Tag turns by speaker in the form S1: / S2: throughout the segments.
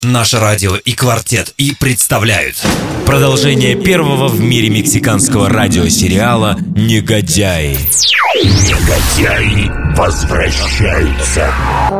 S1: Наше радио и «Квартет» и представляют продолжение первого в мире мексиканского радиосериала «Негодяи».
S2: Негодяи возвращаются.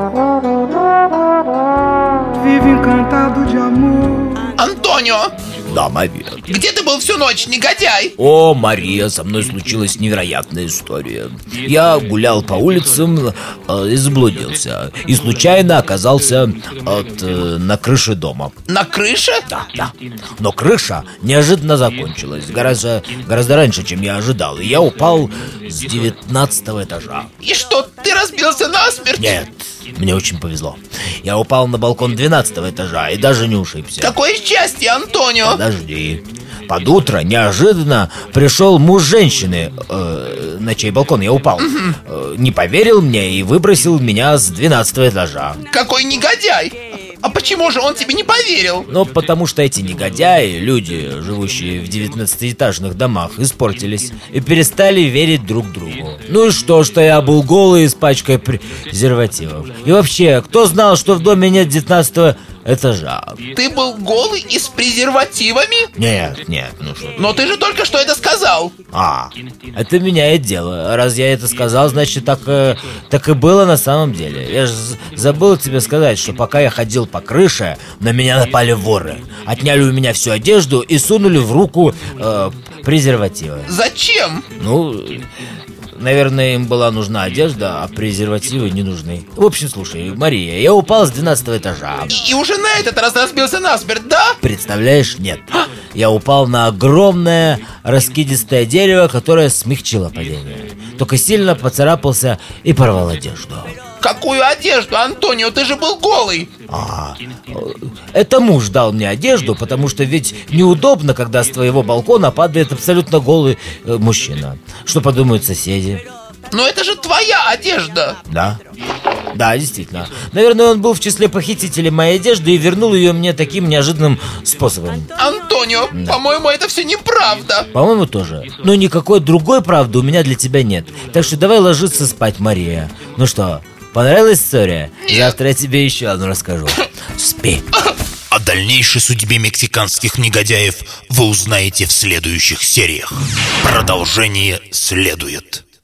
S3: Антонио!
S4: Да, Мария.
S3: Где ты был всю ночь, негодяй?
S4: О, Мария, со мной случилась невероятная история. Я гулял по улицам и заблудился. И случайно оказался на крыше дома.
S3: На крыше?
S4: Да. Но крыша неожиданно закончилась. Гораздо раньше, чем я ожидал. И я упал с 19-го этажа.
S3: И что, ты разбился насмерть?
S4: Нет, мне очень повезло. Я упал на балкон 12-го этажа и даже не ушибся.
S3: Какое счастье, Антонио!
S4: Подожди. Под утро неожиданно пришел муж женщины, на чей балкон я упал. Не поверил мне и выбросил меня с 12-го этажа.
S3: Какой негодяй! А почему же он тебе не поверил?
S4: Ну, потому что эти негодяи, люди, живущие в 19-этажных домах, испортились и перестали верить друг другу. Ну и что я был голый с пачкой презервативов? И вообще, кто знал, что в доме нет 19-го этажа?
S3: Ты был голый и с презервативами?
S4: Нет, ну что ты.
S3: Но ты же только что это сказал.
S4: Это меняет дело. Раз я это сказал, значит так и было на самом деле. Я же забыл тебе сказать, что пока я ходил по крыше, на меня напали воры. Отняли у меня всю одежду и сунули в руку презервативы.
S3: Зачем?
S4: Ну, наверное, им была нужна одежда, а презервативы не нужны. В общем, слушай, Мария, я упал с 12-го этажа.
S3: И уже на этот раз разбился насмерть, да?
S4: Представляешь, нет. Я упал на огромное раскидистое дерево, которое смягчило падение. Только сильно поцарапался и порвал одежду.
S3: Какую одежду, Антонио? Ты же был голый.
S4: Это муж дал мне одежду, потому что ведь неудобно, когда с твоего балкона падает абсолютно голый мужчина. Что подумают соседи?
S3: Но это же твоя одежда.
S4: Да, действительно. Наверное, он был в числе похитителей моей одежды и вернул ее мне таким неожиданным способом.
S3: Антонио, по-моему, это все неправда.
S4: По-моему, тоже. Но никакой другой правды у меня для тебя нет. Так что давай ложиться спать, Мария. Ну что, понравилась история?
S3: Нет.
S4: Завтра я тебе еще одну расскажу. Спи.
S2: О дальнейшей судьбе мексиканских негодяев вы узнаете в следующих сериях. Продолжение следует.